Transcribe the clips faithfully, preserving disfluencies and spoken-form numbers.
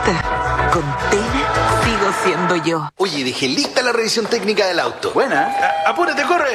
Con Tena sigo siendo yo. Oye, dejé lista la revisión técnica del auto. Buena. A- apúrate, corre.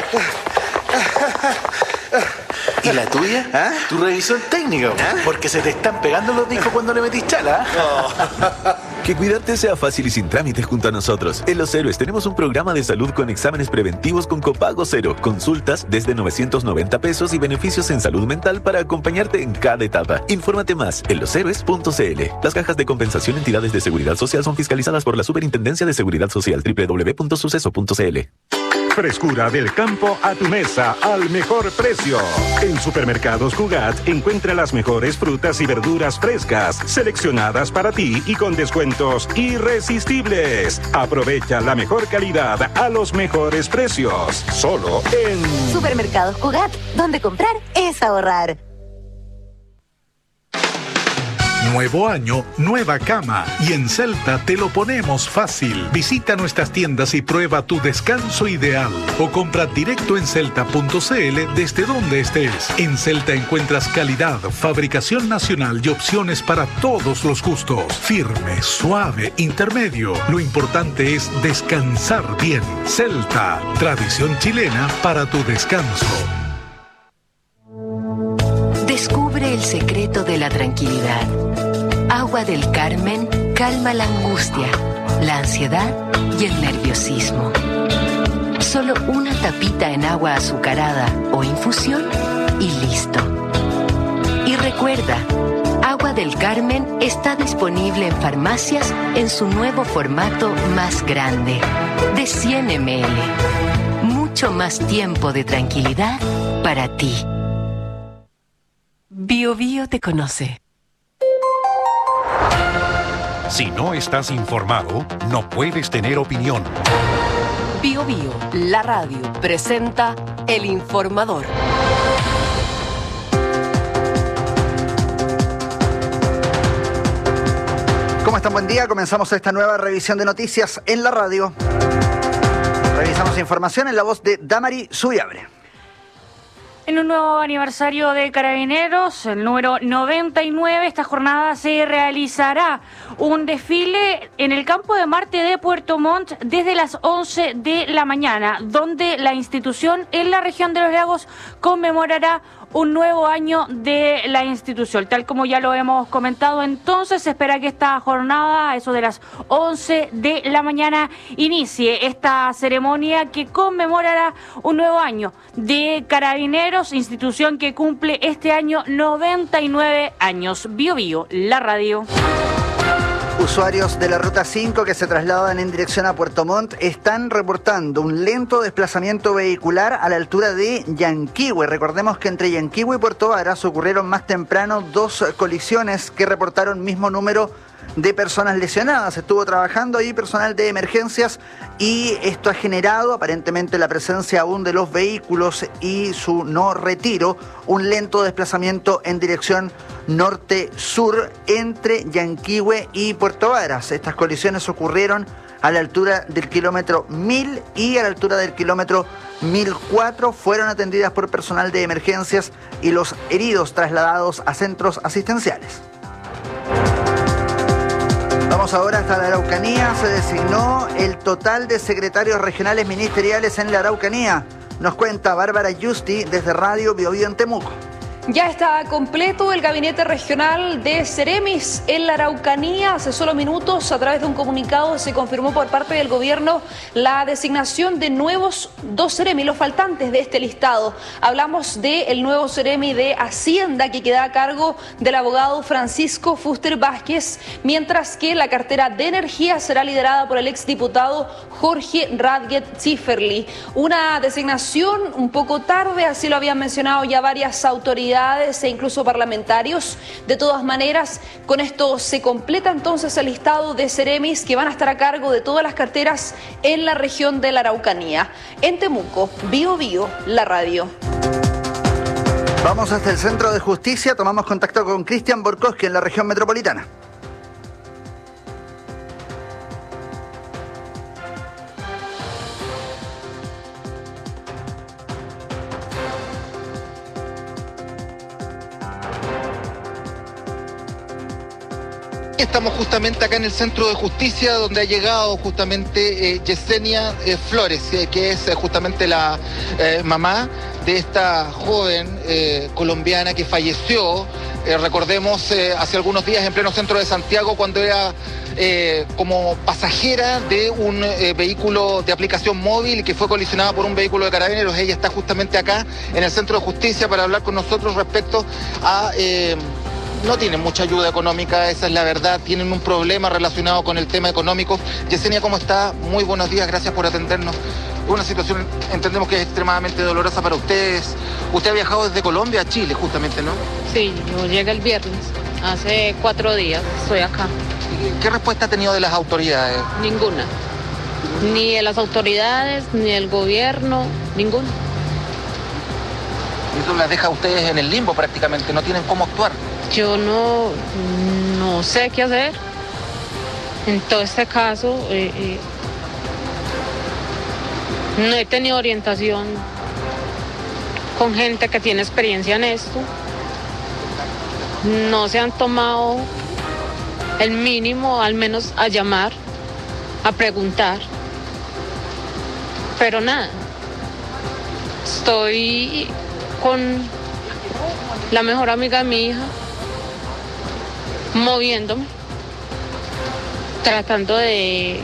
¿Y la tuya? ¿Ah? Tu revisión técnica. ¿Ah? Porque se te están pegando los discos cuando le metís chala. Que cuidarte sea fácil y sin trámites junto a nosotros. En Los Héroes tenemos un programa de salud con exámenes preventivos con copago cero, consultas desde novecientos noventa pesos y beneficios en salud mental para acompañarte en cada etapa. Infórmate más en los héroes punto c l. Las cajas de compensación entidades de seguridad social son fiscalizadas por la Superintendencia de Seguridad Social. doble u doble u doble u punto suceso punto c l. Frescura del campo a tu mesa al mejor precio. En Supermercados Cugat encuentra las mejores frutas y verduras frescas, seleccionadas para ti y con descuentos irresistibles. Aprovecha la mejor calidad a los mejores precios. Solo en Supermercados Cugat, donde comprar es ahorrar. Nuevo año, nueva cama. Y en Celta te lo ponemos fácil. Visita nuestras tiendas y prueba tu descanso ideal. O compra directo en celta punto c l desde donde estés. En Celta encuentras calidad, fabricación nacional y opciones para todos los gustos. Firme, suave, intermedio. Lo importante es descansar bien. Celta, tradición chilena para tu descanso. Descubre el secreto de la tranquilidad. Agua del Carmen calma la angustia, la ansiedad y el nerviosismo. Solo una tapita en agua azucarada o infusión y listo. Y recuerda, Agua del Carmen está disponible en farmacias en su nuevo formato más grande, de cien mililitros. Mucho más tiempo de tranquilidad para ti. Bio Bio te conoce. Si no estás informado, no puedes tener opinión. Bio Bio, la radio, presenta El Informador. ¿Cómo están? Buen día. Comenzamos esta nueva revisión de noticias en la radio. Revisamos información en la voz de Damari Subiabre. En un nuevo aniversario de Carabineros, el número noventa y nueve, esta jornada se realizará un desfile en el campo de Marte de Puerto Montt desde las once de la mañana, donde la institución en la región de los lagos conmemorará un nuevo año de la institución. Tal como ya lo hemos comentado, entonces se espera que esta jornada, a eso de las once de la mañana, inicie esta ceremonia que conmemorará un nuevo año de Carabineros, institución que cumple este año noventa y nueve años. Bio Bio, la radio. Usuarios de la Ruta cinco que se trasladan en dirección a Puerto Montt están reportando un lento desplazamiento vehicular a la altura de Yanquihue. Recordemos que entre Yanquihue y Puerto Varas ocurrieron más temprano dos colisiones que reportaron mismo número de personas lesionadas. Estuvo trabajando ahí personal de emergencias y esto ha generado aparentemente la presencia aún de los vehículos y su no retiro, un lento desplazamiento en dirección norte-sur entre Yanquihue y Puerto Varas. Estas colisiones ocurrieron a la altura del kilómetro mil y a la altura del kilómetro mil cuatro. Fueron atendidas por personal de emergencias y los heridos trasladados a centros asistenciales. Vamos ahora hasta la Araucanía. Se designó el total de secretarios regionales ministeriales en la Araucanía. Nos cuenta Bárbara Justi desde Radio Bio Bio en Temuco. Ya está completo el gabinete regional de Ceremis en la Araucanía. Hace solo minutos, a través de un comunicado, se confirmó por parte del gobierno la designación de nuevos dos Ceremi, los faltantes de este listado. Hablamos del nuevo Ceremi de Hacienda, que queda a cargo del abogado Francisco Fuster Vázquez, mientras que la cartera de Energía será liderada por el exdiputado Jorge Radget Zifferli. Una designación un poco tarde, así lo habían mencionado ya varias autoridades e incluso parlamentarios. De todas maneras, con esto se completa entonces el listado de Ceremis que van a estar a cargo de todas las carteras en la región de la Araucanía. En Temuco, Bio Bio, la radio. Vamos hasta el Centro de Justicia, tomamos contacto con Cristian Borkowski en la región metropolitana. Estamos justamente acá en el Centro de Justicia, donde ha llegado justamente eh, Yesenia eh, Flores, eh, que es eh, justamente la eh, mamá de esta joven eh, colombiana que falleció, eh, recordemos, eh, hace algunos días en pleno centro de Santiago, cuando era eh, como pasajera de un eh, vehículo de aplicación móvil y que fue colisionada por un vehículo de carabineros. Ella está justamente acá en el Centro de Justicia para hablar con nosotros respecto a... Eh, no tienen mucha ayuda económica, esa es la verdad, tienen un problema relacionado con el tema económico. Yesenia, ¿cómo está? Muy buenos días, gracias por atendernos. Una situación, entendemos que es extremadamente dolorosa para ustedes. Usted ha viajado desde Colombia a Chile, justamente, ¿no? Sí, yo llegué el viernes, hace cuatro días, estoy acá. ¿Qué respuesta ha tenido de las autoridades? Ninguna. Ni de las autoridades, ni del gobierno, ninguna. Eso las deja a ustedes en el limbo prácticamente, no tienen cómo actuar. Yo no, no sé qué hacer. En todo este caso, eh, eh, no he tenido orientación con gente que tiene experiencia en esto. No se han tomado el mínimo, al menos a llamar, a preguntar. Pero nada, estoy con la mejor amiga de mi hija, moviéndome, tratando de,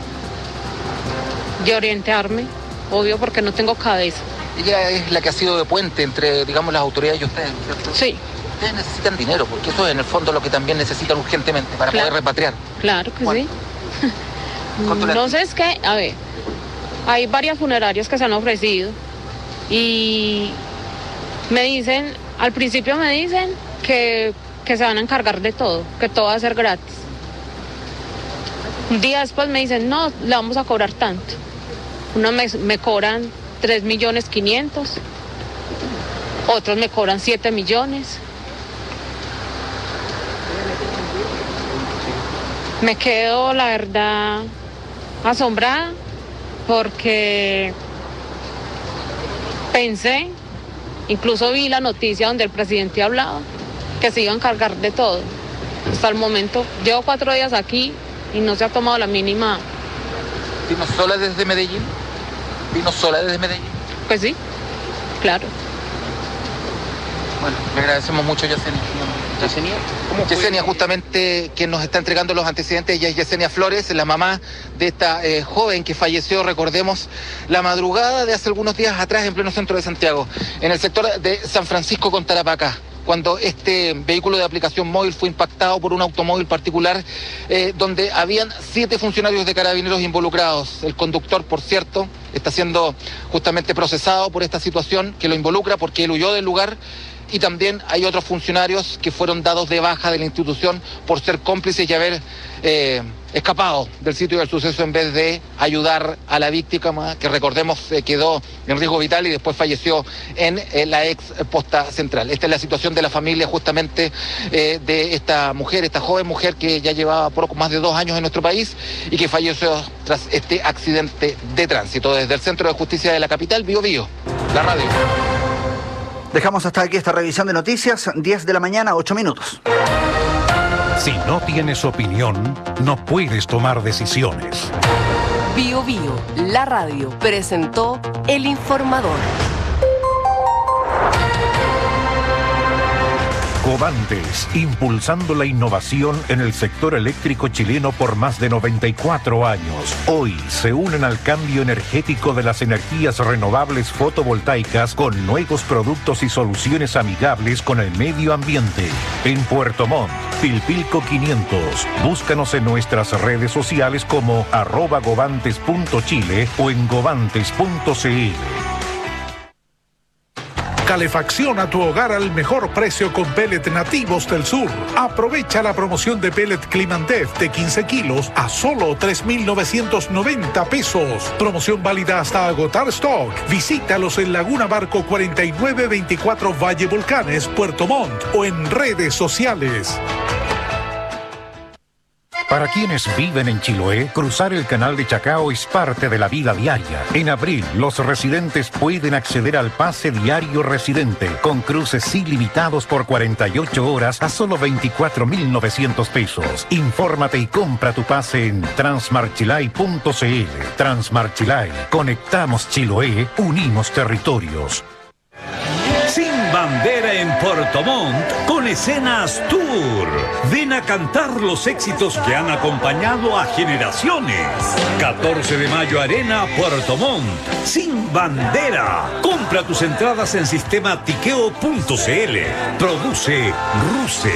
de orientarme, obvio porque no tengo cabeza. Ella es la que ha sido de puente entre, digamos, las autoridades y ustedes, ¿cierto? Sí. Ustedes necesitan dinero, porque eso es en el fondo lo que también necesitan urgentemente para claro. poder repatriar. Claro que bueno. sí. No sé, es que, a ver, hay varias funerarias que se han ofrecido y me dicen, al principio me dicen que, que se van a encargar de todo, que todo va a ser gratis. Un día después me dicen, no, le vamos a cobrar tanto. Unos me, me cobran tres millones quinientos, otros me cobran siete millones. Me quedo, la verdad, asombrada porque pensé, incluso vi la noticia donde el presidente hablaba que se iba a encargar de todo. Hasta el momento, llevo cuatro días aquí y no se ha tomado la mínima. ¿Vino sola desde Medellín? ¿Vino sola desde Medellín? Pues sí, claro. Bueno, le agradecemos mucho, Yesenia. Yesenia, Yesenia, justamente quien nos está entregando los antecedentes, ella es Yesenia Flores, la mamá de esta eh, joven que falleció, recordemos, la madrugada de hace algunos días atrás en pleno centro de Santiago, en el sector de San Francisco con Tarapacá, cuando este vehículo de aplicación móvil fue impactado por un automóvil particular eh, donde habían siete funcionarios de carabineros involucrados. El conductor, por cierto, está siendo justamente procesado por esta situación que lo involucra porque él huyó del lugar. Y también hay otros funcionarios que fueron dados de baja de la institución por ser cómplices y haber eh, escapado del sitio del suceso en vez de ayudar a la víctima, que recordemos eh, quedó en riesgo vital y después falleció en eh, la ex posta central. Esta es la situación de la familia justamente eh, de esta mujer, esta joven mujer que ya llevaba poco más de dos años en nuestro país y que falleció tras este accidente de tránsito. Desde el Centro de Justicia de la capital, Bío Bío, la radio. Dejamos hasta aquí esta revisión de noticias, diez de la mañana, ocho minutos. Si no tienes opinión, no puedes tomar decisiones. Bío Bío, la radio, presentó El Informador. Covantes, impulsando la innovación en el sector eléctrico chileno por más de noventa y cuatro años. Hoy se unen al cambio energético de las energías renovables fotovoltaicas con nuevos productos y soluciones amigables con el medio ambiente. En Puerto Montt, Pilpilco quinientos. Búscanos en nuestras redes sociales como arroba govantes punto chile o en govantes punto cl. Calefacciona tu hogar al mejor precio con pellet nativos del sur. Aprovecha la promoción de pellet Climandef de quince kilos a solo tres mil novecientos noventa pesos. Promoción válida hasta agotar stock. Visítalos en Laguna Barco cuarenta y nueve veinticuatro Valle Volcanes, Puerto Montt o en redes sociales. Para quienes viven en Chiloé, cruzar el canal de Chacao es parte de la vida diaria. En abril, los residentes pueden acceder al pase diario residente, con cruces ilimitados por cuarenta y ocho horas a solo veinticuatro mil novecientos pesos. Infórmate y compra tu pase en transmarchilay punto cl. Transmarchilay. Conectamos Chiloé, unimos territorios. Sin bandera en Puerto Montt con Escenas Tour. Ven a cantar los éxitos que han acompañado a generaciones. catorce de mayo Arena Puerto Montt. Sin bandera. Compra tus entradas en sistema tiqueo punto cl. Produce Ruse.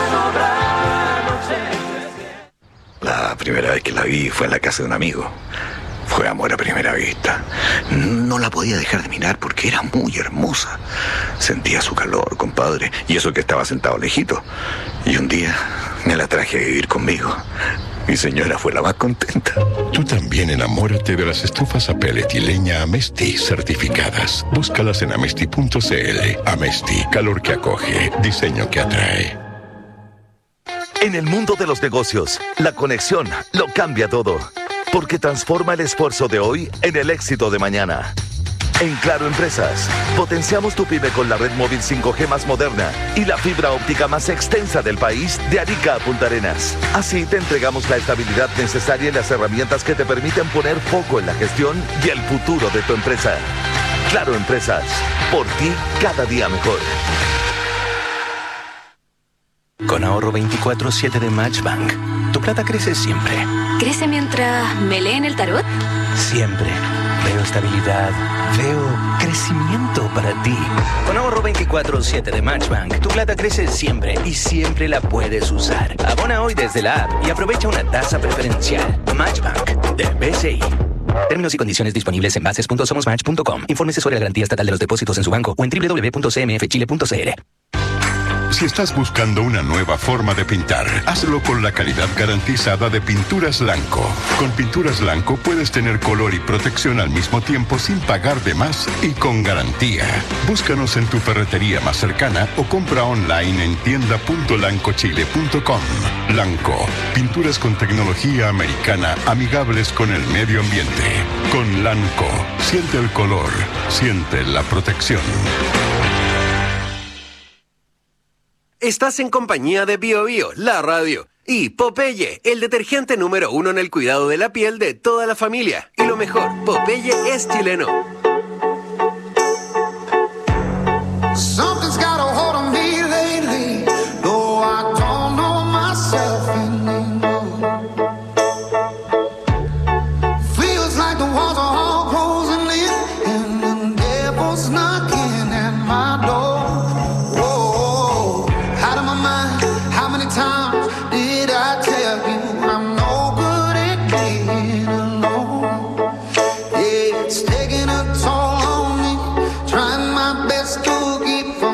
La primera vez que la vi fue en la casa de un amigo. Fue amor a primera vista. No la podía dejar de mirar porque era muy hermosa. Sentía su calor, compadre, y eso que estaba sentado lejito. Y un día me la traje a vivir conmigo. Mi señora fue la más contenta. Tú también enamórate de las estufas a pellet y leña Amesti certificadas. Búscalas en amesti punto cl. Amesti, calor que acoge, diseño que atrae. En el mundo de los negocios, la conexión lo cambia todo. Porque transforma el esfuerzo de hoy en el éxito de mañana. En Claro Empresas, potenciamos tu pyme con la red móvil cinco G más moderna y la fibra óptica más extensa del país de Arica a Punta Arenas. Así te entregamos la estabilidad necesaria y las herramientas que te permiten poner foco en la gestión y el futuro de tu empresa. Claro Empresas, por ti cada día mejor. Con ahorro veinticuatro siete de Matchbank, tu plata crece siempre. ¿Crece mientras me leen el tarot? Siempre. Veo estabilidad. Veo crecimiento para ti. Con ahorro veinticuatro siete de Matchbank, tu plata crece siempre y siempre la puedes usar. Abona hoy desde la app y aprovecha una tasa preferencial. Matchbank, de B C I. Términos y condiciones disponibles en bases punto somos match punto com. Infórmese sobre la garantía estatal de los depósitos en su banco o en doble u doble u doble u punto c m f chile punto c l. Si estás buscando una nueva forma de pintar, hazlo con la calidad garantizada de Pinturas Lanco. Con Pinturas Lanco puedes tener color y protección al mismo tiempo sin pagar de más y con garantía. Búscanos en tu ferretería más cercana o compra online en tienda punto lanco chile punto com. Lanco, pinturas con tecnología americana amigables con el medio ambiente. Con Lanco, siente el color, siente la protección. Estás en compañía de Bio Bio, la radio, y Popeye, el detergente número uno en el cuidado de la piel de toda la familia. Y lo mejor, Popeye es chileno. Something's got a hold on me lately, though I don't know myself anymore. Feels like the walls are all closing in, and the devil's knocking at my door. Times did I tell you I'm no good at being alone? Yeah, it's taking a toll on me, trying my best to keep from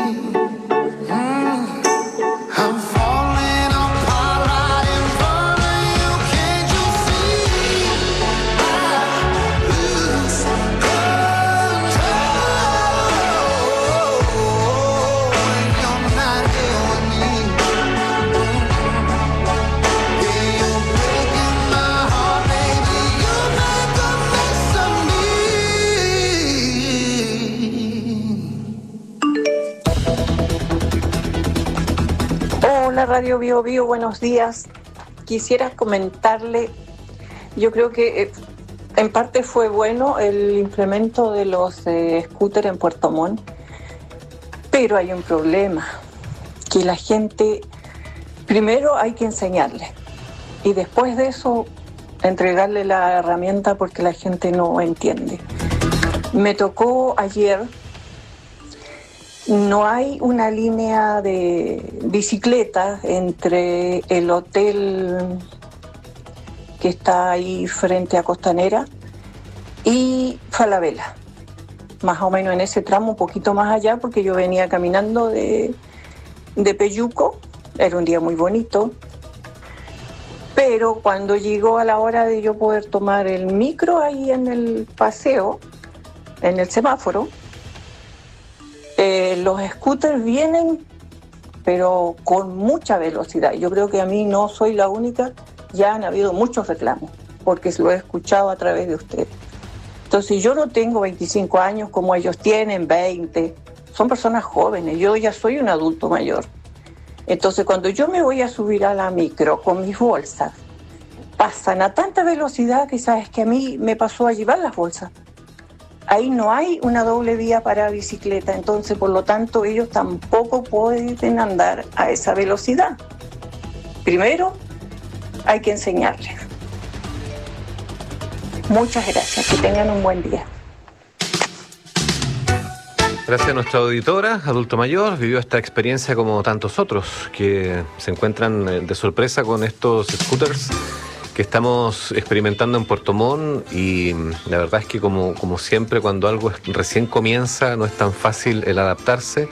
Radio Bio Bio, buenos días. Quisiera comentarle, yo creo que eh, en parte fue bueno el implemento de los eh, scooters en Puerto Montt, pero hay un problema, que la gente, primero hay que enseñarle y después de eso entregarle la herramienta porque la gente no entiende. Me tocó ayer. No hay una línea de bicicleta entre el hotel que está ahí frente a Costanera y Falabella. Más o menos en ese tramo, un poquito más allá, porque yo venía caminando de, de Peyuco, era un día muy bonito, pero cuando llegó a la hora de yo poder tomar el micro ahí en el paseo, en el semáforo, Eh, los scooters vienen, pero con mucha velocidad. Yo creo que a mí no soy la única, ya han habido muchos reclamos, porque lo he escuchado a través de ustedes. Entonces yo no tengo veinticinco años como ellos tienen, veinte, son personas jóvenes, yo ya soy un adulto mayor. Entonces cuando yo me voy a subir a la micro con mis bolsas, pasan a tanta velocidad que sabes que a mí me pasó a llevar las bolsas. Ahí no hay una doble vía para bicicleta, entonces por lo tanto ellos tampoco pueden andar a esa velocidad. Primero hay que enseñarles. Muchas gracias, que tengan un buen día. Gracias a nuestra auditora, adulto mayor, vivió esta experiencia como tantos otros que se encuentran de sorpresa con estos scooters que estamos experimentando en Puerto Montt, y la verdad es que como, como siempre cuando algo recién comienza no es tan fácil el adaptarse,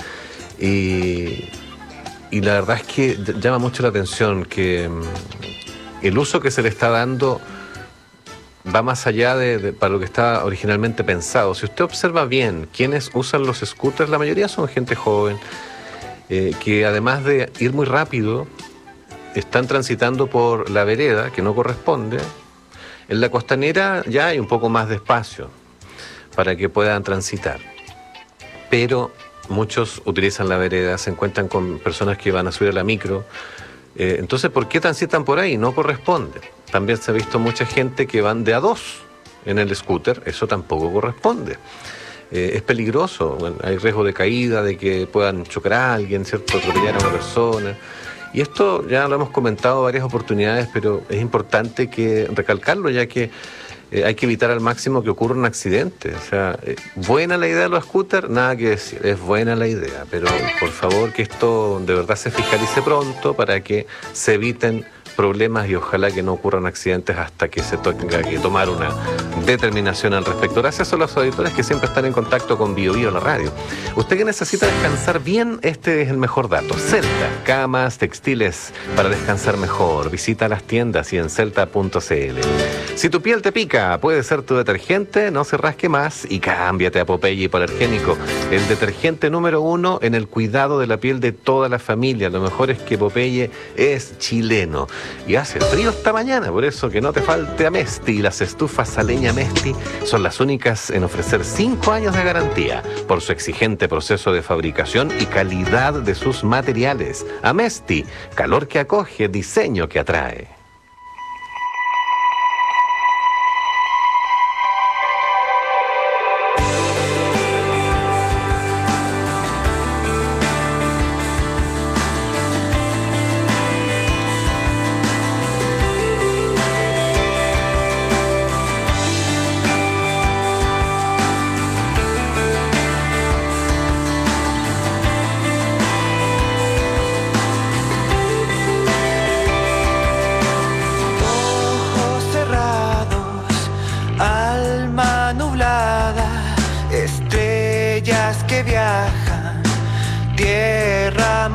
y, y la verdad es que llama mucho la atención que el uso que se le está dando va más allá de, de para lo que estaba originalmente pensado. Si usted observa bien quienes usan los scooters, la mayoría son gente joven, eh, que además de ir muy rápido están transitando por la vereda que no corresponde. En la Costanera ya hay un poco más de espacio para que puedan transitar, pero muchos utilizan la vereda, se encuentran con personas que van a subir a la micro. Eh, entonces, ¿por qué transitan por ahí? No corresponde. También se ha visto mucha gente que van de a dos en el scooter, eso tampoco corresponde. Eh, es peligroso, bueno, hay riesgo de caída, de que puedan chocar a alguien, ¿cierto?, atropellar a una persona. Y esto ya lo hemos comentado varias oportunidades, pero es importante que recalcarlo, ya que eh, hay que evitar al máximo que ocurra un accidente. O sea, eh, buena la idea de los scooters, nada que decir, es buena la idea, pero por favor que esto de verdad se fiscalice pronto para que se eviten problemas y ojalá que no ocurran accidentes hasta que se tenga que tomar una determinación al respecto. Gracias a los auditores que siempre están en contacto con Bio Bio, la radio. Usted que necesita descansar bien, este es el mejor dato. Celta, camas, textiles para descansar mejor. Visita las tiendas y en celta punto c l. Si tu piel te pica, puede ser tu detergente, no se rasque más y cámbiate a Popeye Hipoalergénico, el detergente número uno en el cuidado de la piel de toda la familia. Lo mejor es que Popeye es chileno. Y hace frío esta mañana, por eso que no te falte Amesti. Las estufas a leña Amesti son las únicas en ofrecer cinco años de garantía por su exigente proceso de fabricación y calidad de sus materiales. Amesti, calor que acoge, diseño que atrae.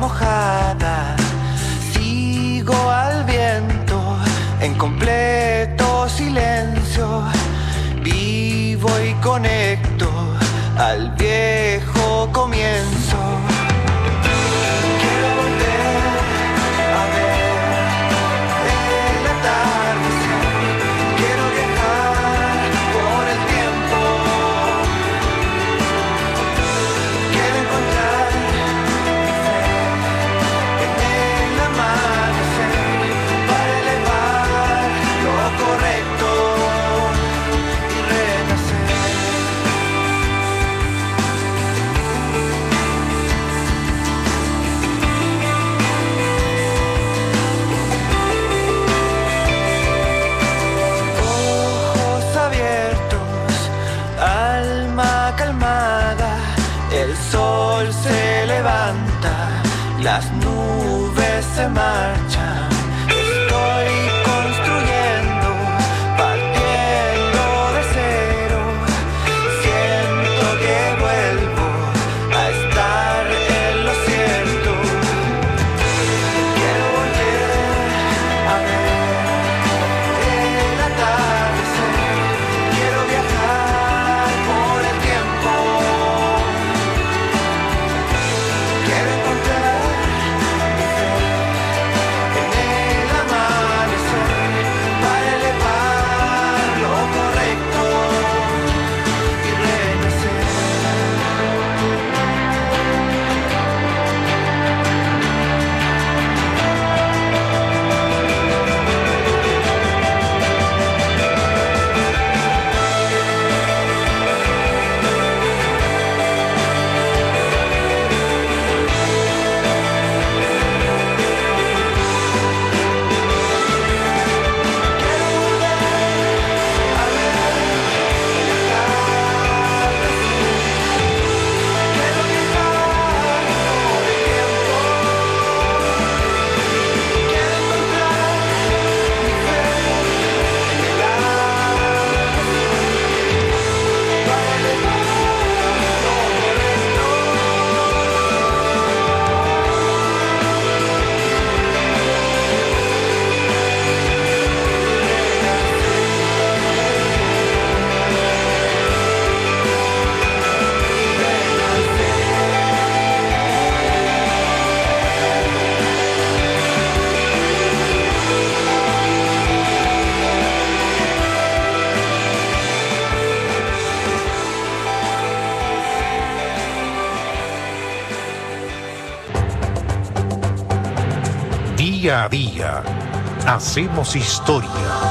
mojada. Sigo al viento en completo silencio. Vivo y conecto al viejo comienzo. Quiero volver a ver el atardecer. Quiero viajar por el tiempo. Quiero encontrar mi fe en el amanecer para elevar lo correcto y renacer. Ojos abiertos, alma calmada, el sol se levanta, las nubes se marchan. Estoy construyendo, partiendo de cero. Siento que vuelvo a estar en lo cierto. Quiero volver a ver el atardecer. Quiero viajar por el tiempo. Quiero encontrar mi fe en el amanecer para elevar lo correcto y renacer. Día a día, hacemos historia.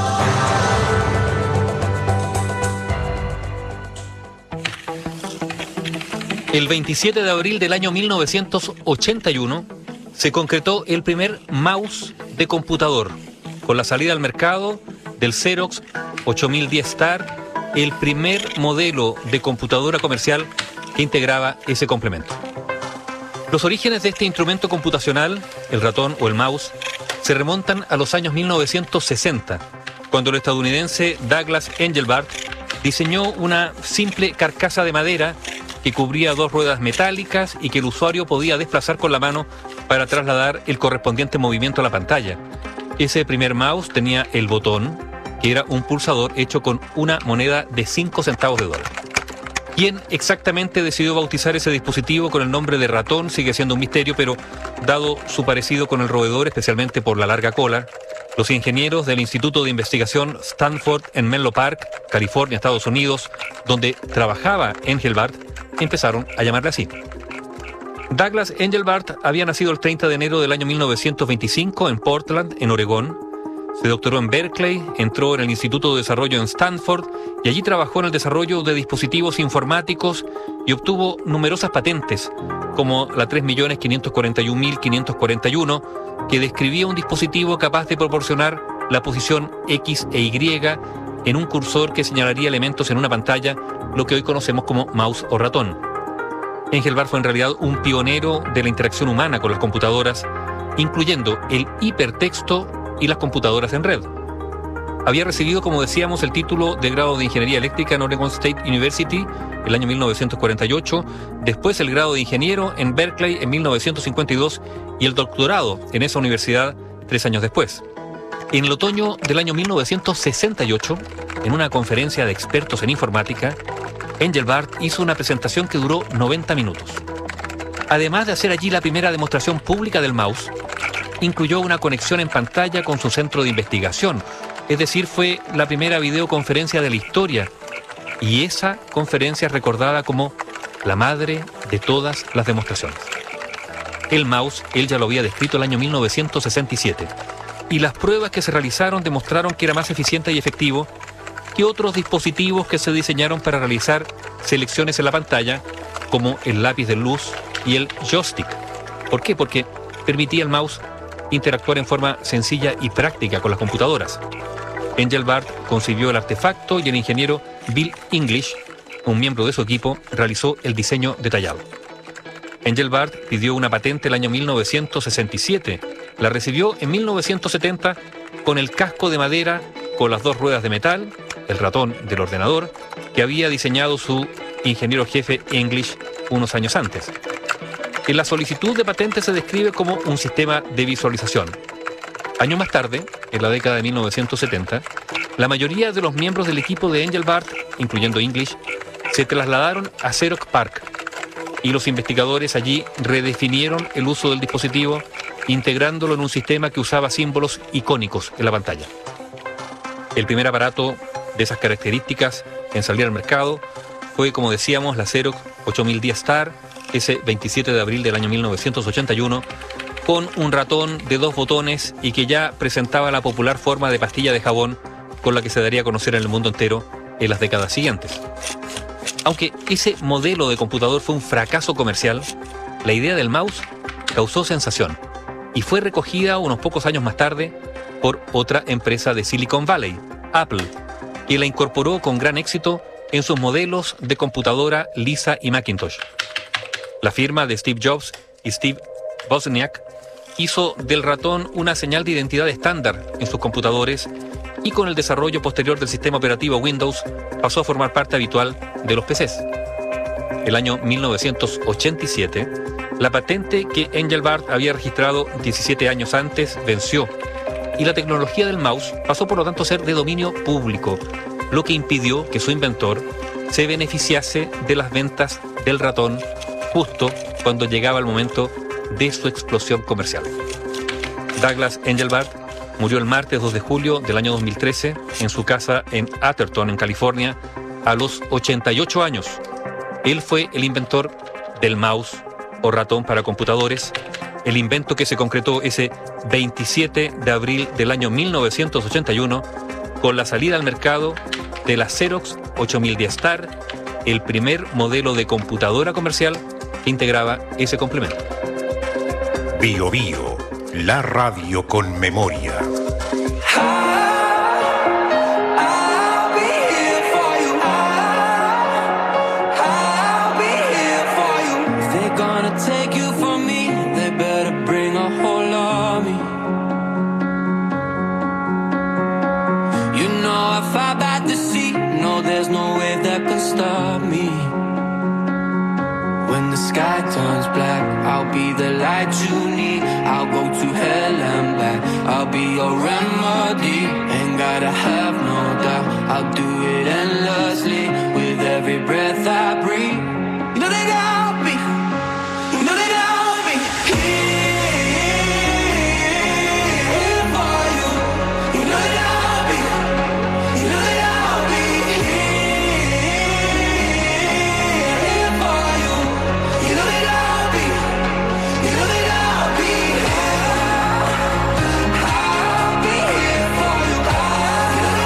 El veintisiete de abril del año mil novecientos ochenta y uno se concretó el primer mouse de computador, con la salida al mercado del Xerox ocho mil diez Star, el primer modelo de computadora comercial que integraba ese complemento. Los orígenes de este instrumento computacional, el ratón o el mouse, se remontan a los años mil novecientos sesenta, cuando el estadounidense Douglas Engelbart diseñó una simple carcasa de madera que cubría dos ruedas metálicas y que el usuario podía desplazar con la mano para trasladar el correspondiente movimiento a la pantalla. Ese primer mouse tenía el botón, que era un pulsador hecho con una moneda de cinco centavos de dólar. ¿Quién exactamente decidió bautizar ese dispositivo con el nombre de ratón? Sigue siendo un misterio, pero dado su parecido con el roedor, especialmente por la larga cola, los ingenieros del Instituto de Investigación Stanford en Menlo Park, California, Estados Unidos, donde trabajaba Engelbart, empezaron a llamarle así. Douglas Engelbart había nacido el treinta de enero del año mil novecientos veinticinco en Portland, en Oregón. Se doctoró en Berkeley, entró en el Instituto de Desarrollo en Stanford y allí trabajó en el desarrollo de dispositivos informáticos y obtuvo numerosas patentes, como la tres millones quinientos cuarenta y un mil quinientos cuarenta y uno, que describía un dispositivo capaz de proporcionar la posición X e Y en un cursor que señalaría elementos en una pantalla, lo que hoy conocemos como mouse o ratón. Engelbart fue en realidad un pionero de la interacción humana con las computadoras, incluyendo el hipertexto y las computadoras en red. Había recibido, como decíamos, el título de grado de Ingeniería Eléctrica en Oregon State University el año mil novecientos cuarenta y ocho, después el grado de ingeniero en Berkeley en mil novecientos cincuenta y dos y el doctorado en esa universidad tres años después. En el otoño del año mil novecientos sesenta y ocho, en una conferencia de expertos en informática, Engelbart hizo una presentación que duró noventa minutos. Además de hacer allí la primera demostración pública del mouse, incluyó una conexión en pantalla con su centro de investigación, es decir, fue la primera videoconferencia de la historia, y esa conferencia es recordada como la madre de todas las demostraciones. El mouse, él ya lo había descrito el año mil novecientos sesenta y siete, y las pruebas que se realizaron demostraron que era más eficiente y efectivo que otros dispositivos que se diseñaron para realizar selecciones en la pantalla, como el lápiz de luz y el joystick. ¿Por qué? Porque permitía al mouse interactuar en forma sencilla y práctica con las computadoras. Engelbart concibió el artefacto y el ingeniero Bill English, un miembro de su equipo, realizó el diseño detallado. Engelbart pidió una patente el año mil novecientos sesenta y siete. La recibió en mil novecientos setenta con el casco de madera con las dos ruedas de metal, el ratón del ordenador, que había diseñado su ingeniero jefe English unos años antes. En la solicitud de patente se describe como un sistema de visualización. Años más tarde, en la década de mil novecientos setenta, la mayoría de los miembros del equipo de Engelbart, incluyendo English, se trasladaron a Xerox PARC, y los investigadores allí redefinieron el uso del dispositivo, integrándolo en un sistema que usaba símbolos icónicos en la pantalla. El primer aparato de esas características en salir al mercado fue, como decíamos, la Xerox ocho mil diez Star, ese veintisiete de abril del año mil novecientos ochenta y uno, con un ratón de dos botones y que ya presentaba la popular forma de pastilla de jabón con la que se daría a conocer en el mundo entero en las décadas siguientes. Aunque ese modelo de computador fue un fracaso comercial, la idea del mouse causó sensación y fue recogida unos pocos años más tarde por otra empresa de Silicon Valley, Apple, que la incorporó con gran éxito en sus modelos de computadora Lisa y Macintosh. La firma de Steve Jobs y Steve Wozniak hizo del ratón una señal de identidad estándar en sus computadores y con el desarrollo posterior del sistema operativo Windows pasó a formar parte habitual de los P Cs. El año mil novecientos ochenta y siete, la patente que Engelbart había registrado diecisiete años antes venció y la tecnología del mouse pasó por lo tanto a ser de dominio público, lo que impidió que su inventor se beneficiase de las ventas del ratón justo cuando llegaba el momento de su explosión comercial. Douglas Engelbart murió el martes dos de julio del año dos mil trece en su casa en Atherton, en California, a los ochenta y ocho años. Él fue el inventor del mouse o ratón para computadores, el invento que se concretó ese veintisiete de abril del año mil novecientos ochenta y uno con la salida al mercado de la Xerox ocho mil diez Star, el primer modelo de computadora comercial que integraba ese complemento. Bio Bio, la radio con memoria. There's no wave that can stop me. When the sky turns black, I'll be the light you need. I'll go to hell and back. I'll be your remedy. Ain't gotta have no doubt. I'll do it endlessly with every breath I breathe. You know they got me. You know they got me. Here for you. You know they got me. You know they got me. I'll be here for you.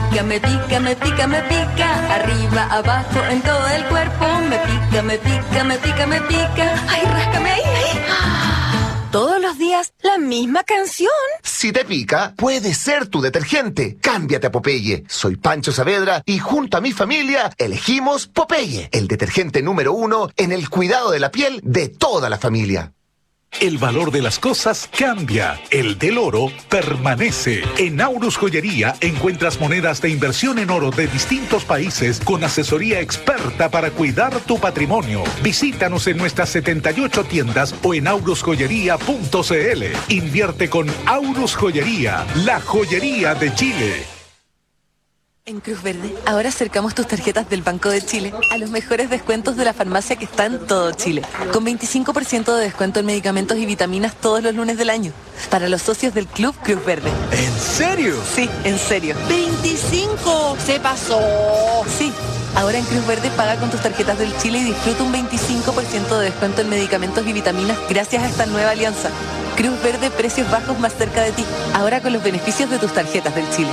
pica, me pica, me pica, me pica. Arriba, abajo, en todo el cuerpo. Me pica, me pica, me pica, me pica. Ay, ráscame ahí, ahí. Todos los días, la misma canción. Si te pica, puede ser tu detergente. Cámbiate a Popeye. Soy Pancho Saavedra y junto a mi familia elegimos Popeye, el detergente número uno en el cuidado de la piel de toda la familia. El valor de las cosas cambia, el del oro permanece. En Aurus Joyería encuentras monedas de inversión en oro de distintos países con asesoría experta para cuidar tu patrimonio. Visítanos en nuestras setenta y ocho tiendas o en aurus joyería punto c l. Invierte con Aurus Joyería, la joyería de Chile. En Cruz Verde, ahora acercamos tus tarjetas del Banco de Chile a los mejores descuentos de la farmacia que está en todo Chile, con veinticinco por ciento de descuento en medicamentos y vitaminas todos los lunes del año, para los socios del Club Cruz Verde. ¿En serio? Sí, en serio. ¡veinticinco! ¡Se pasó! Sí. Ahora en Cruz Verde paga con tus tarjetas del Chile y disfruta un veinticinco por ciento de descuento en medicamentos y vitaminas gracias a esta nueva alianza. Cruz Verde, precios bajos más cerca de ti, ahora con los beneficios de tus tarjetas del Chile.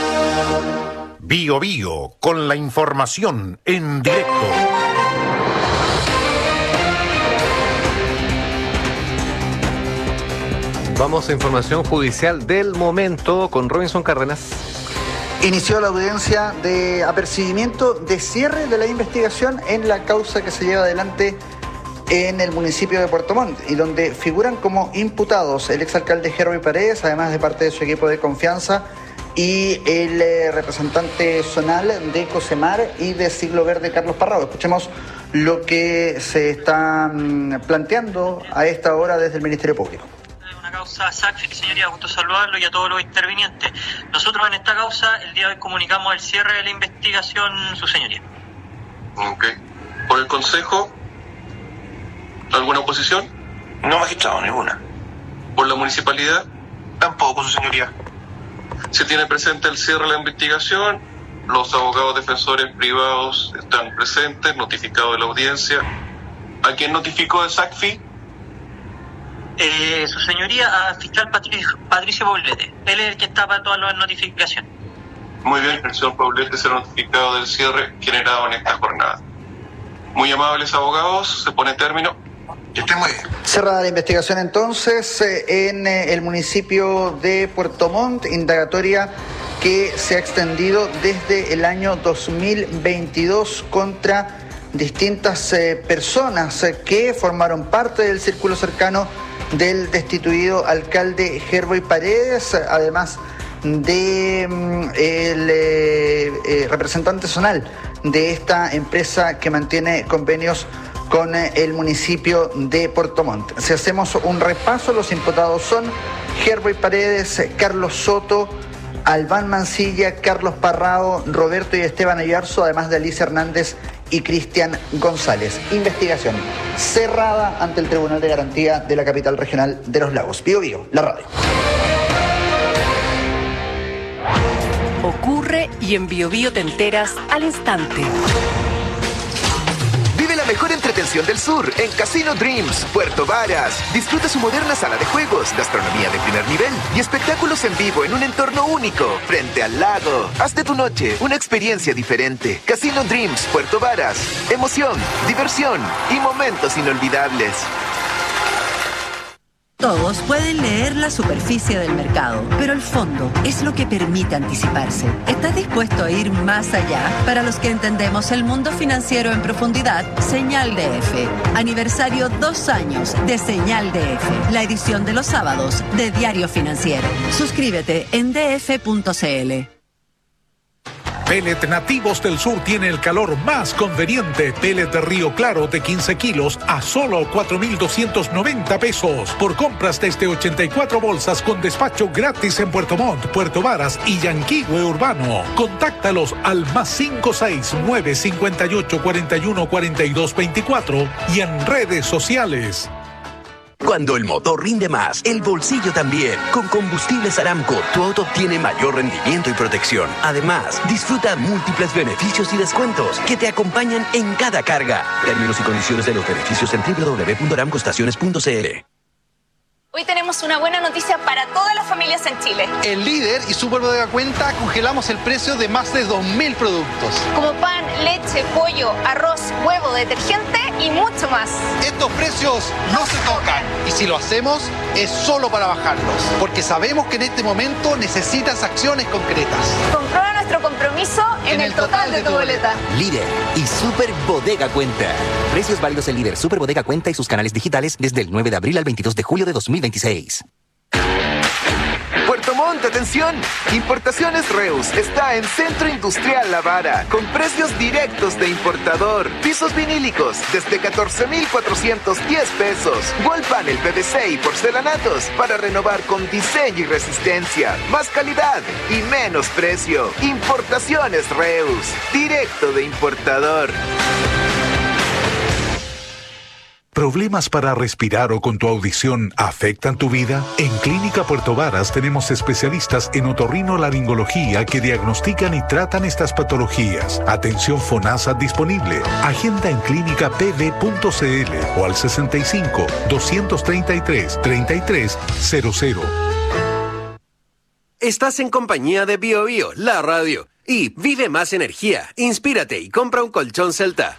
Bio Bio, con la información en directo. Vamos a información judicial del momento con Robinson Cárdenas. Inició la audiencia de apercibimiento de cierre de la investigación en la causa que se lleva adelante en el municipio de Puerto Montt y donde figuran como imputados el exalcalde Hervey Paredes, además de parte de su equipo de confianza, y el eh, representante zonal de Cosemar y de Siglo Verde, Carlos Parrado. Escuchemos lo que se está mmm, planteando a esta hora desde el Ministerio Público. Una causa S A C F I, señoría, gusto saludarlo y a todos los intervinientes. Nosotros en esta causa el día de hoy comunicamos el cierre de la investigación, su señoría. Ok. ¿Por el Consejo? ¿Alguna oposición? No, magistrado, ninguna. ¿Por la municipalidad? Tampoco, su señoría. Se tiene presente el cierre de la investigación, los abogados defensores privados están presentes, notificados de la audiencia. ¿A quién notificó el S A C F I? Eh, su señoría, al fiscal Patricio, Patricio Poblete. Él es el que está para todas las notificaciones. Muy bien, el señor Poblete será notificado del cierre generado en esta jornada. Muy amables abogados, se pone término. Cerrada la investigación entonces eh, en eh, el municipio de Puerto Montt, indagatoria que se ha extendido desde el año dos mil veintidós contra distintas eh, personas eh, que formaron parte del círculo cercano del destituido alcalde Hervey Paredes, además de mm, el eh, eh, representante zonal de esta empresa que mantiene convenios con el municipio de Puerto Montt. Si hacemos un repaso, los imputados son Hervey Paredes, Carlos Soto, Albán Mancilla, Carlos Parrado, Roberto y Esteban Ayarzo, además de Alicia Hernández y Cristian González. Investigación cerrada ante el Tribunal de Garantía de la capital regional de Los Lagos. Bio Bio, la radio. Ocurre y en Bio Bio te enteras al instante. Vive la mejor entretención del sur en Casino Dreams, Puerto Varas. Disfruta su moderna sala de juegos, gastronomía de primer nivel y espectáculos en vivo en un entorno único, frente al lago. Haz de tu noche una experiencia diferente. Casino Dreams, Puerto Varas. Emoción, diversión y momentos inolvidables. Todos pueden leer la superficie del mercado, pero el fondo es lo que permite anticiparse. ¿Estás dispuesto a ir más allá? Para los que entendemos el mundo financiero en profundidad, Señal D F. Aniversario dos años de Señal D F, la edición de los sábados de Diario Financiero. Suscríbete en d f punto c l. Pellet Nativos del Sur tiene el calor más conveniente. Pellet Río Claro de quince kilos a solo cuatro mil doscientos noventa pesos. Por compras desde ochenta y cuatro bolsas con despacho gratis en Puerto Montt, Puerto Varas y Yanquihue Urbano. Contáctalos al más cinco seis nueve cinco ocho cuatro uno cuatro dos dos cuatro y en redes sociales. Cuando el motor rinde más, el bolsillo también. Con Combustibles Aramco, tu auto obtiene mayor rendimiento y protección. Además, disfruta múltiples beneficios y descuentos que te acompañan en cada carga. Términos y condiciones de los beneficios en doble u doble u doble u punto aramco estaciones punto c l. Hoy tenemos una buena noticia para todas las familias en Chile. En Líder y Super Bodega Cuenta congelamos el precio de más de dos mil productos. Como pan, leche, pollo, arroz, huevo, detergente y mucho más. Estos precios no se tocan y si lo hacemos es solo para bajarlos, porque sabemos que en este momento necesitas acciones concretas. Comprueba nuestro compromiso en, en el, el total, total de, de tu boleta. Líder y Super Bodega Cuenta. Precios válidos en Líder, Super Bodega Cuenta y sus canales digitales desde el nueve de abril al veintidós de julio de dos mil veintiséis. Puerto Montt, atención. Importaciones Reus está en Centro Industrial La Vara con precios directos de importador. Pisos vinílicos desde catorce mil cuatrocientos diez pesos. Wall panel P V C y porcelanatos para renovar con diseño y resistencia. Más calidad y menos precio. Importaciones Reus, directo de importador. ¿Problemas para respirar o con tu audición afectan tu vida? En Clínica Puerto Varas tenemos especialistas en otorrinolaringología que diagnostican y tratan estas patologías. Atención FONASA disponible. Agenda en clínica p v punto c l o al sesenta y cinco, doscientos treinta y tres, treinta y tres cero cero. Estás en compañía de Bio Bio, la radio. Y vive más energía, inspírate y compra un colchón Celta.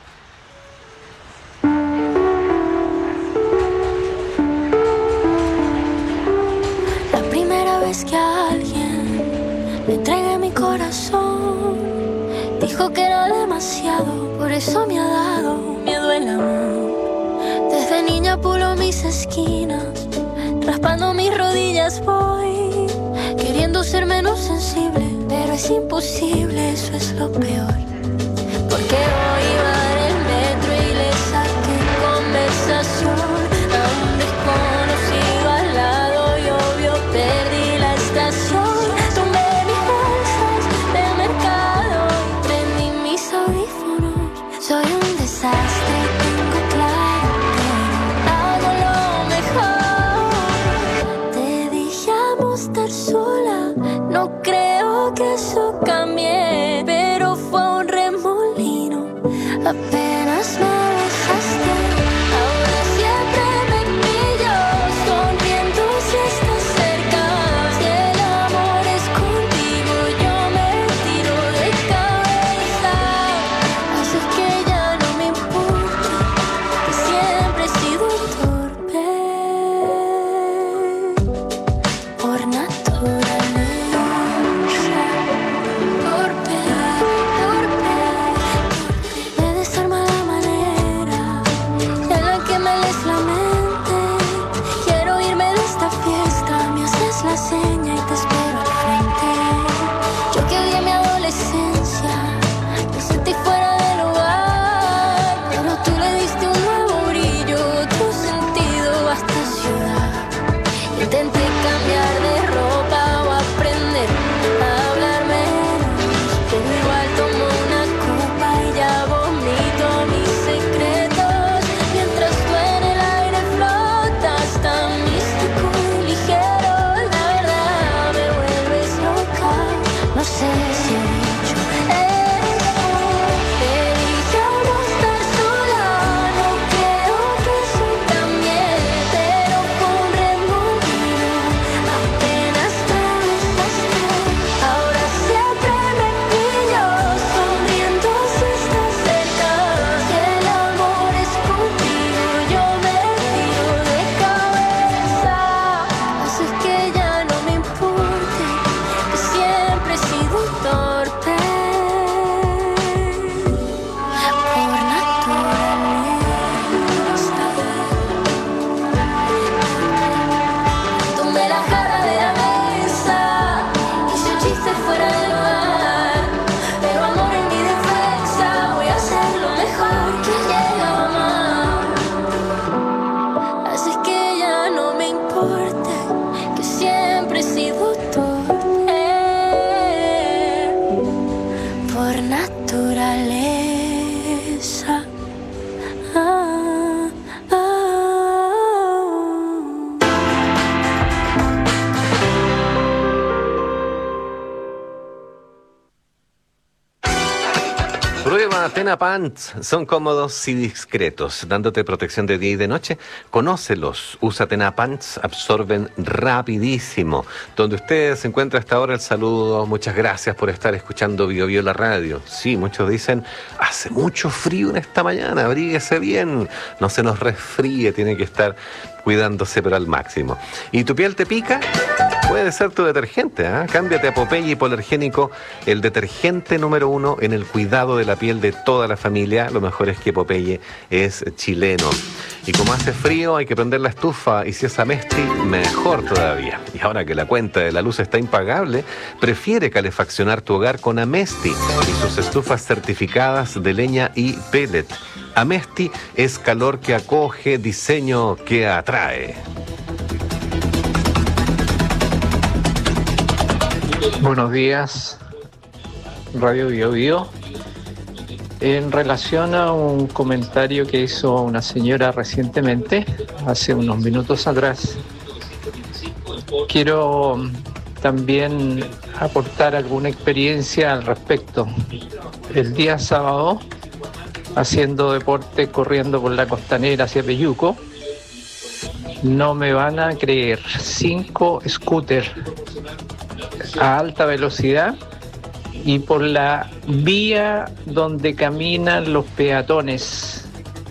Que alguien me entregue mi corazón. Dijo que era demasiado, por eso me ha dado miedo el amor. Desde niña pulo mis esquinas, raspando mis rodillas voy, queriendo ser menos sensible, pero es imposible, eso es lo peor. Porque hoy iba en el metro y le saqué conversación a un desconocido al lado y obvio perdí. Tomé mis bolsas del mercado y prendí mis audífonos. Soy un desastre, tengo claro que hago lo mejor. Te dije amo estar sola, no creo que eso cambie, pero fue un remolino, apenas me besaste. Ahora siempre me pillo sonriendo si estás cerca. Siempre he sido torpe. Prueba Tena Pants. Son cómodos y discretos, dándote protección de día y de noche. Conócelos. Usa Tena Pants. Absorben rapidísimo. Donde usted se encuentra hasta ahora, el saludo. Muchas gracias por estar escuchando Bio Bio la radio. Sí, muchos dicen, hace mucho frío en esta mañana. Abríguese bien. No se nos resfríe. Tiene que estar cuidándose, pero al máximo. ¿Y tu piel te pica? Puede ser tu detergente, ¿eh? Cámbiate a Popeye Hipoalergénico, el detergente número uno en el cuidado de la piel de toda la familia. Lo mejor es que Popeye es chileno. Y como hace frío, hay que prender la estufa, y si es Amesti, mejor todavía. Y ahora que la cuenta de la luz está impagable, prefiere calefaccionar tu hogar con Amesti y sus estufas certificadas de leña y pellet. Amesti es calor que acoge, diseño que atrae. Buenos días, Radio Bio Bio. En relación a un comentario que hizo una señora recientemente, hace unos minutos atrás, quiero también aportar alguna experiencia al respecto. El día sábado, haciendo deporte, corriendo por la costanera hacia Peyuco, no me van a creer, cinco scooters a alta velocidad y por la vía donde caminan los peatones.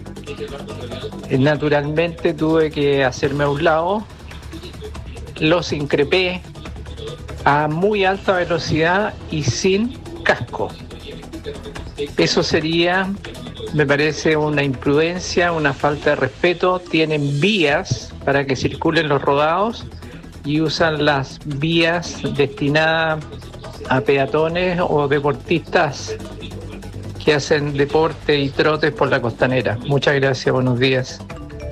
Naturalmente tuve que hacerme a un lado, los increpé a muy alta velocidad y sin casco. Eso sería, me parece, una imprudencia, una falta de respeto. Tienen vías para que circulen los rodados y usan las vías destinadas a peatones o deportistas que hacen deporte y trotes por la costanera. Muchas gracias, buenos días.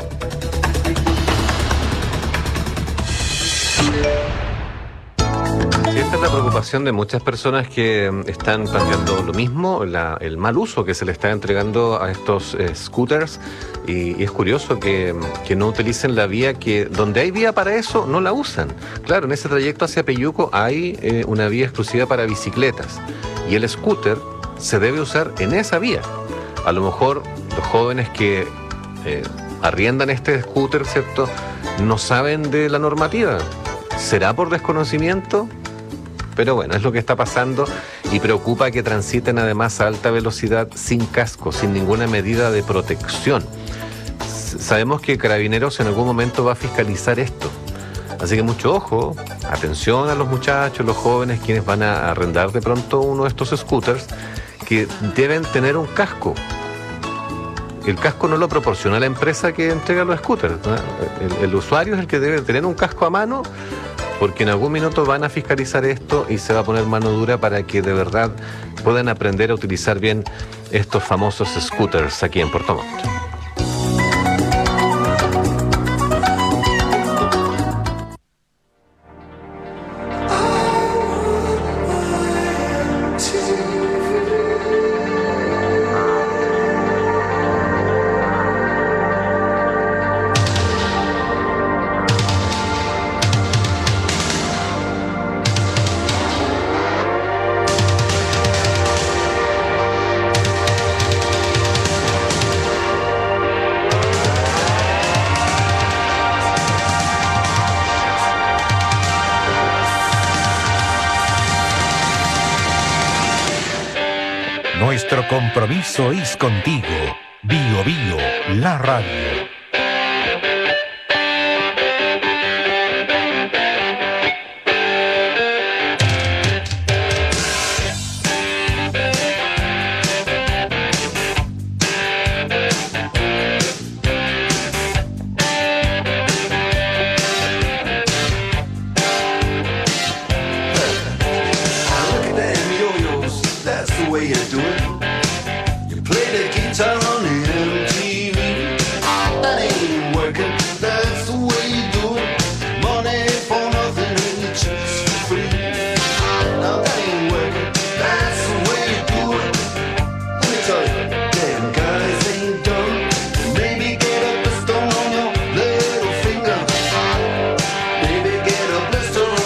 Esta es la preocupación de muchas personas que están planteando lo mismo, la, el mal uso que se le está entregando a estos eh, scooters, y, y es curioso que, que no utilicen la vía que, donde hay vía para eso, no la usan. Claro, en ese trayecto hacia Peyuco hay eh, una vía exclusiva para bicicletas, y el scooter se debe usar en esa vía. A lo mejor los jóvenes que eh, arriendan este scooter, ¿cierto?, no saben de la normativa. ¿Será por desconocimiento? Pero bueno, es lo que está pasando, y preocupa que transiten además a alta velocidad sin casco, sin ninguna medida de protección. S- sabemos que Carabineros en algún momento va a fiscalizar esto. Así que mucho ojo, atención a los muchachos, los jóvenes, quienes van a arrendar de pronto uno de estos scooters, que deben tener un casco. El casco no lo proporciona la empresa que entrega los scooters, ¿no? El, el usuario es el que debe tener un casco a mano, porque en algún minuto van a fiscalizar esto y se va a poner mano dura para que de verdad puedan aprender a utilizar bien estos famosos scooters aquí en Puerto Montt. Nuestro compromiso es contigo. Bio Bio, la radio.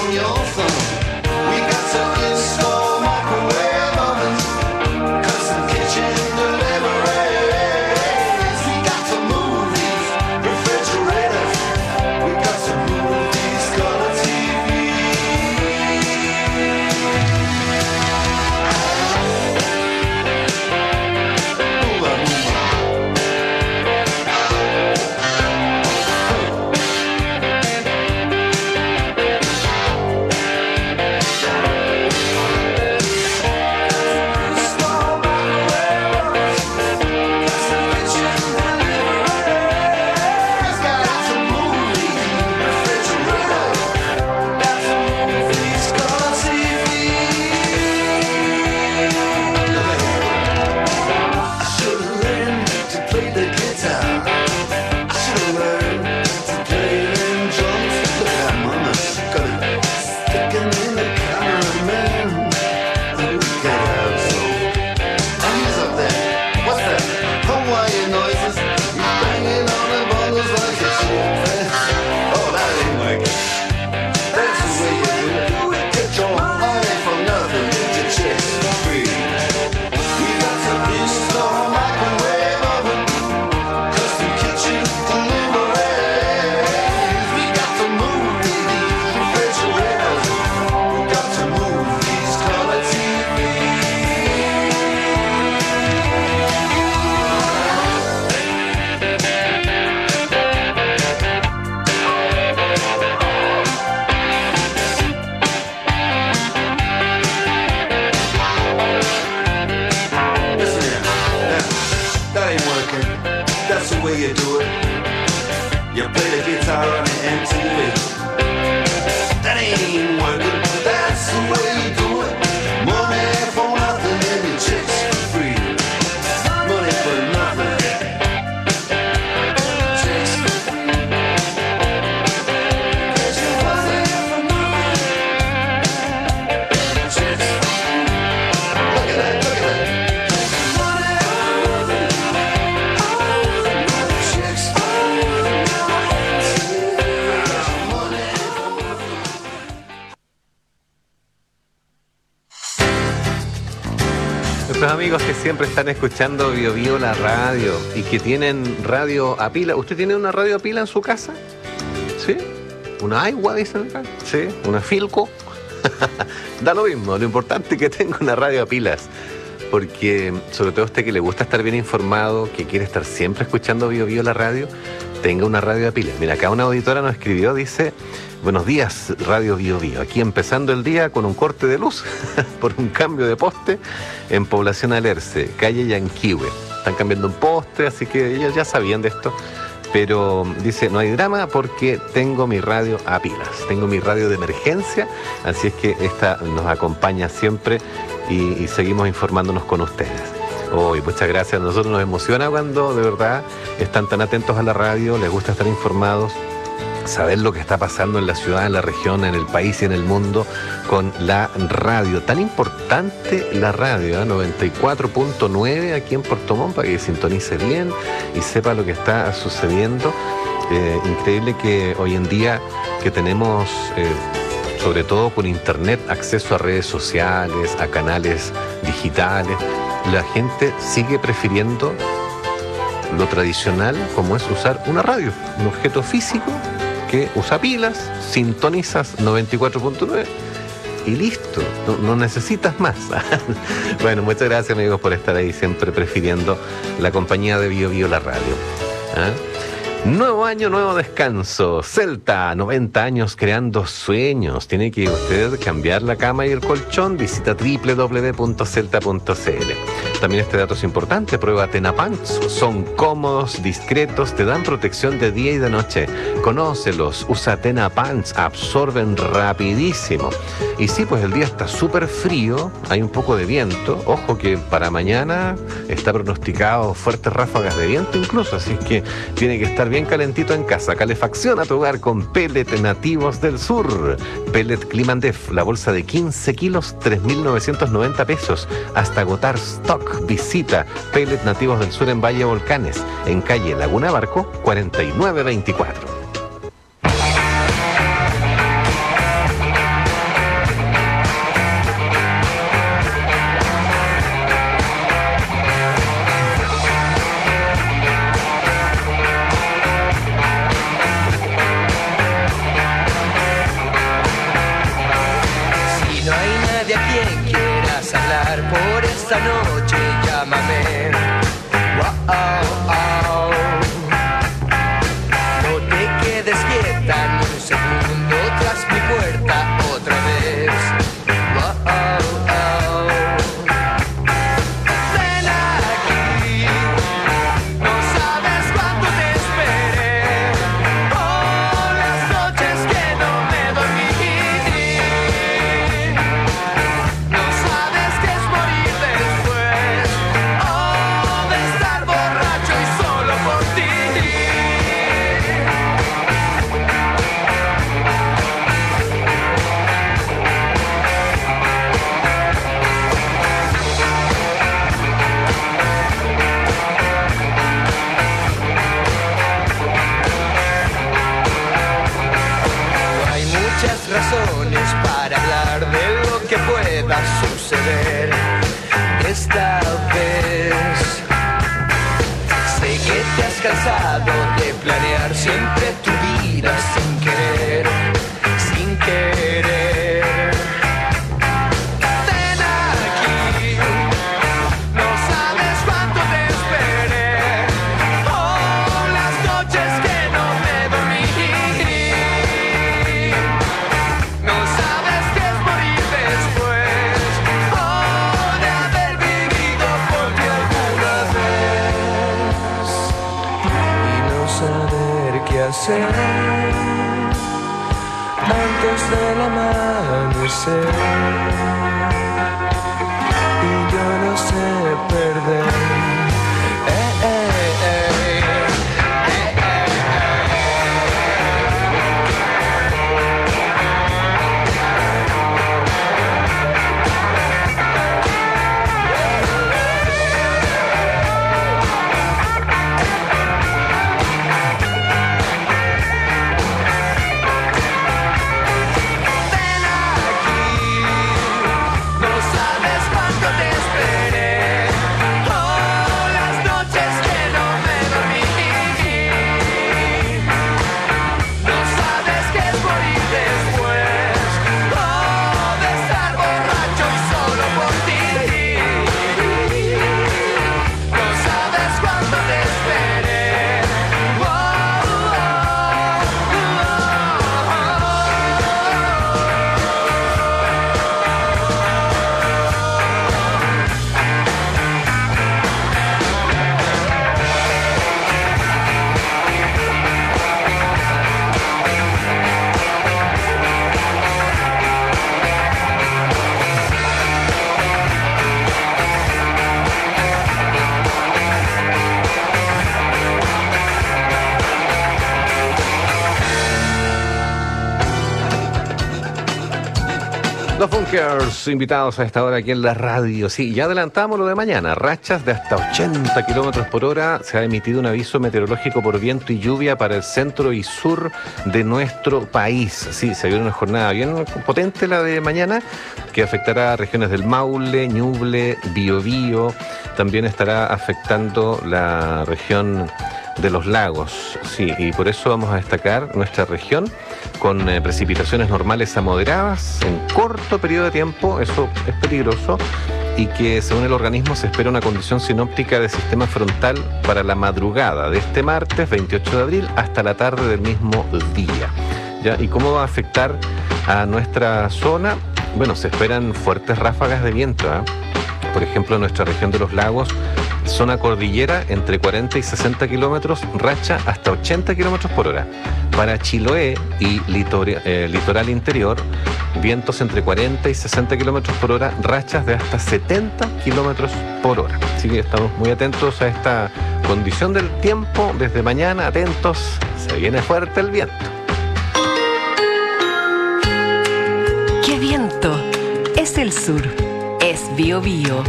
Cause the way you do it. You play the guitar on the M T V. That ain't working, that's the way you do it. Money for nothing and your chicks for free. Money for nothing. Chicks for free. Cause you want it for nothing. Chicks for free. Look at that, look at that. Money for nothing. Oh, chicks for free. Money for nothing. Nuestros amigos que siempre están escuchando Bio Bio la radio y que tienen radio a pila. ¿Usted tiene una radio a pila en su casa? ¿Sí? ¿Una Aiwa, dicen acá? ¿Sí? ¿Una Filco? Da lo mismo, lo importante es que tenga una radio a pilas. Porque, sobre todo a usted que le gusta estar bien informado, que quiere estar siempre escuchando Bio Bio la radio, tenga una radio a pilas. Mira, acá una auditora nos escribió, dice: buenos días, Radio Bio Bio. Aquí empezando el día con un corte de luz por un cambio de poste en Población Alerce, calle Yanquihue. Están cambiando un poste, así que ellos ya sabían de esto. Pero dice, no hay drama porque tengo mi radio a pilas. Tengo mi radio de emergencia, así es que esta nos acompaña siempre y, y seguimos informándonos con ustedes. Oh, y muchas gracias. A nosotros nos emociona cuando de verdad están tan atentos a la radio, les gusta estar informados, saber lo que está pasando en la ciudad, en la región, en el país y en el mundo con la radio. Tan importante la radio, ¿eh? noventa y cuatro punto nueve aquí en Puerto Montt, para que sintonice bien y sepa lo que está sucediendo. Eh, increíble que hoy en día que tenemos, eh, sobre todo con internet, acceso a redes sociales, a canales digitales, la gente sigue prefiriendo lo tradicional, como es usar una radio, un objeto físico que usa pilas, sintonizas noventa y cuatro punto nueve y listo, no, no necesitas más. Bueno, muchas gracias amigos por estar ahí siempre prefiriendo la compañía de Bio Bio la radio. ¿Ah? Nuevo año, nuevo descanso. Celta, noventa años creando sueños. Tiene que usted cambiar la cama y el colchón. Visita doble u doble u doble u punto celta punto c l. También este dato es importante. Prueba Tena Pants. Son cómodos, discretos, te dan protección de día y de noche. Conócelos. Usa Tena Pants. Absorben rapidísimo. Y sí, pues el día está súper frío. Hay un poco de viento. Ojo que para mañana está pronosticado fuertes ráfagas de viento incluso. Así que tiene que estar bien calentito en casa. Calefacción a tu hogar con pellet nativos del sur. Pellet Climandef, la bolsa de quince kilos, tres mil novecientos noventa pesos. Hasta agotar stock. Visita Pellet Nativos del Sur en Valle Volcanes, en calle Laguna Barco, cuarenta y nueve veinticuatro. Por esta noche llámame. Wow, wow. No te quedes quieta ni un segundo tras mi puerta otra vez. Wow, wow. Ven aquí, no sabes cuánto te esperé. Oh, las noches que no me dormí. Razones para hablar de lo que pueda suceder esta vez. Sé que te has cansado de planear siempre tu vida sin querer, sin querer. Ven aquí, no sabes cuánto te esperé. Oh, las noches que no me dormí. nacer, antes del amanecer, y yo no sé perder. Eh, eh, eh. Los Bunkers, invitados a esta hora aquí en la radio. Sí, ya adelantamos lo de mañana. Rachas de hasta ochenta kilómetros por hora. Se ha emitido un aviso meteorológico por viento y lluvia para el centro y sur de nuestro país. Sí, se viene una jornada bien potente la de mañana, que afectará a regiones del Maule, Ñuble, Biobío. También estará afectando la región de los lagos, sí, y por eso vamos a destacar nuestra región con eh, precipitaciones normales a moderadas en corto periodo de tiempo. Eso es peligroso, y que según el organismo se espera una condición sinóptica de sistema frontal para la madrugada de este martes veintiocho de abril hasta la tarde del mismo día. ¿Ya? ¿Y cómo va a afectar a nuestra zona? Bueno, se esperan fuertes ráfagas de viento, ¿eh? Por ejemplo, en nuestra región de los lagos, zona cordillera, entre cuarenta y sesenta kilómetros, racha hasta ochenta kilómetros por hora. Para Chiloé y litoral, eh, litoral interior, vientos entre cuarenta y sesenta kilómetros por hora, rachas de hasta setenta kilómetros por hora. Así que estamos muy atentos a esta condición del tiempo. Desde mañana, atentos, se viene fuerte el viento. ¿Qué viento? Es el sur. Es Biobío.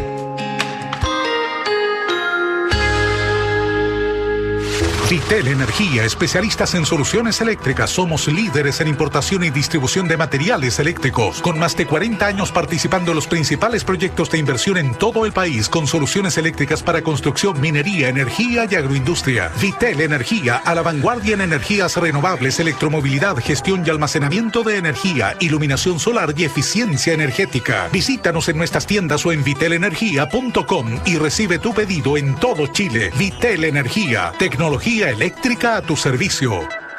Vitel Energía, especialistas en soluciones eléctricas. Somos líderes en importación y distribución de materiales eléctricos, con más de cuarenta años participando en los principales proyectos de inversión en todo el país, con soluciones eléctricas para construcción, minería, energía y agroindustria. Vitel Energía, a la vanguardia en energías renovables, electromovilidad, gestión y almacenamiento de energía, iluminación solar y eficiencia energética. Visítanos en nuestras tiendas o en vitel energía punto com y recibe tu pedido en todo Chile. Vitel Energía, tecnología eléctrica a tu servicio.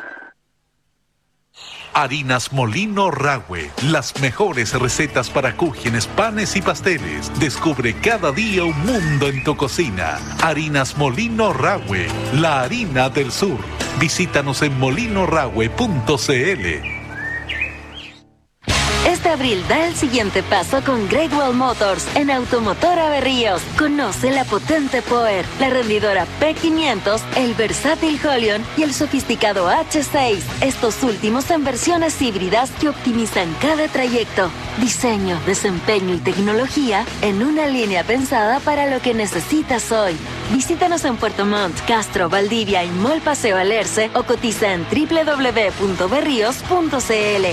Harinas Molino Rahue, las mejores recetas para cúgenes, panes y pasteles. Descubre cada día un mundo en tu cocina. Harinas Molino Rahue, la harina del sur. Visítanos en molino rahue punto cl. Este abril da el siguiente paso con Great Wall Motors en Automotora Berríos. Conoce la potente Power, la rendidora P quinientos, el versátil Holion y el sofisticado H seis. Estos últimos en versiones híbridas que optimizan cada trayecto. Diseño, desempeño y tecnología en una línea pensada para lo que necesitas hoy. Visítanos en Puerto Montt, Castro, Valdivia y Mall Paseo Alerce o cotiza en doble u doble u doble u punto berríos punto cl.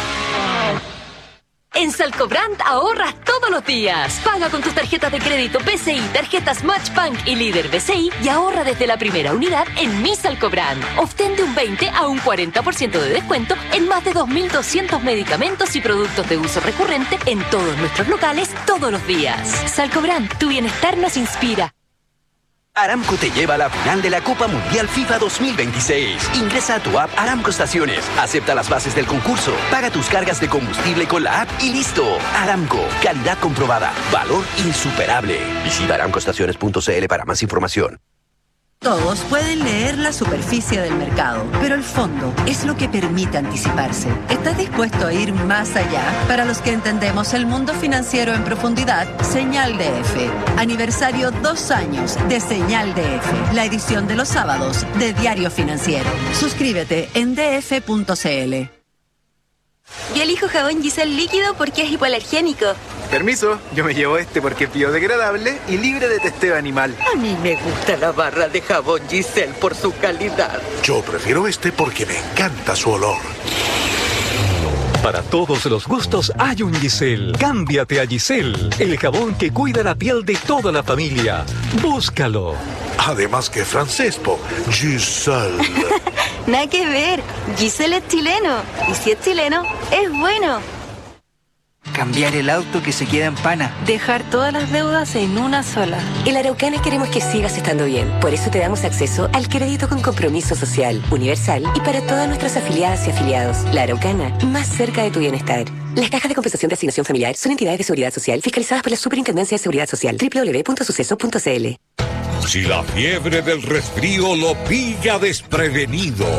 En Salcobrand ahorras todos los días. Paga con tus tarjetas de crédito B C I, tarjetas Matchbank y Líder B C I y ahorra desde la primera unidad en Mi Salcobrand. Obtén de un veinte a un cuarenta por ciento de descuento en más de dos mil doscientos medicamentos y productos de uso recurrente en todos nuestros locales todos los días. Salcobrand, tu bienestar nos inspira. Aramco te lleva a la final de la Copa Mundial FIFA dos mil veintiséis. Ingresa a tu app Aramco Estaciones, acepta las bases del concurso, paga tus cargas de combustible con la app y listo. Aramco, calidad comprobada, valor insuperable. Visita aramco estaciones punto cl para más información. Todos pueden leer la superficie del mercado, pero el fondo es lo que permite anticiparse. ¿Estás dispuesto a ir más allá? Para los que entendemos el mundo financiero en profundidad, Señal D F. Aniversario dos años de Señal D F, la edición de los sábados de Diario Financiero. Suscríbete en d f punto c l. Yo elijo jabón Giselle líquido porque es hipoalergénico. Permiso, yo me llevo este porque es biodegradable y libre de testeo animal. A mí me gusta la barra de jabón Giselle por su calidad. Yo prefiero este porque me encanta su olor. Para todos los gustos hay un Giselle. Cámbiate a Giselle, el jabón que cuida la piel de toda la familia. Búscalo. Además que francés, po. Giselle. Nada que ver. Giselle es chileno. Y si es chileno, es bueno. Cambiar el auto que se queda en pana. Dejar todas las deudas en una sola. En Araucana queremos que sigas estando bien. Por eso te damos acceso al crédito con compromiso social, universal y para todas nuestras afiliadas y afiliados. La Araucana, más cerca de tu bienestar. Las cajas de compensación de asignación familiar son entidades de seguridad social fiscalizadas por la Superintendencia de Seguridad Social. doble u doble u doble u punto suceso punto c l. Si la fiebre del resfrío lo pilla desprevenido